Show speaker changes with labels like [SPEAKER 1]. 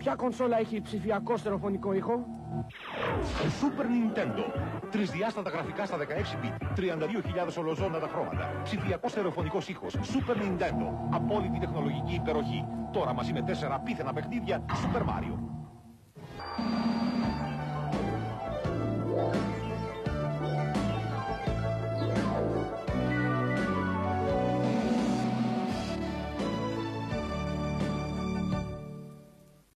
[SPEAKER 1] Ποια κονσόλα έχει ψηφιακό στερεοφωνικό ήχο?
[SPEAKER 2] Super Nintendo. Τρισδιάστατα γραφικά στα 16 bit. 32.000 ολοζώνα χρώματα. Ψηφιακό στερεοφωνικός ήχος. Super Nintendo. Απόλυτη τεχνολογική υπεροχή. Τώρα μαζί με 4 απίθανα παιχνίδια Super Mario.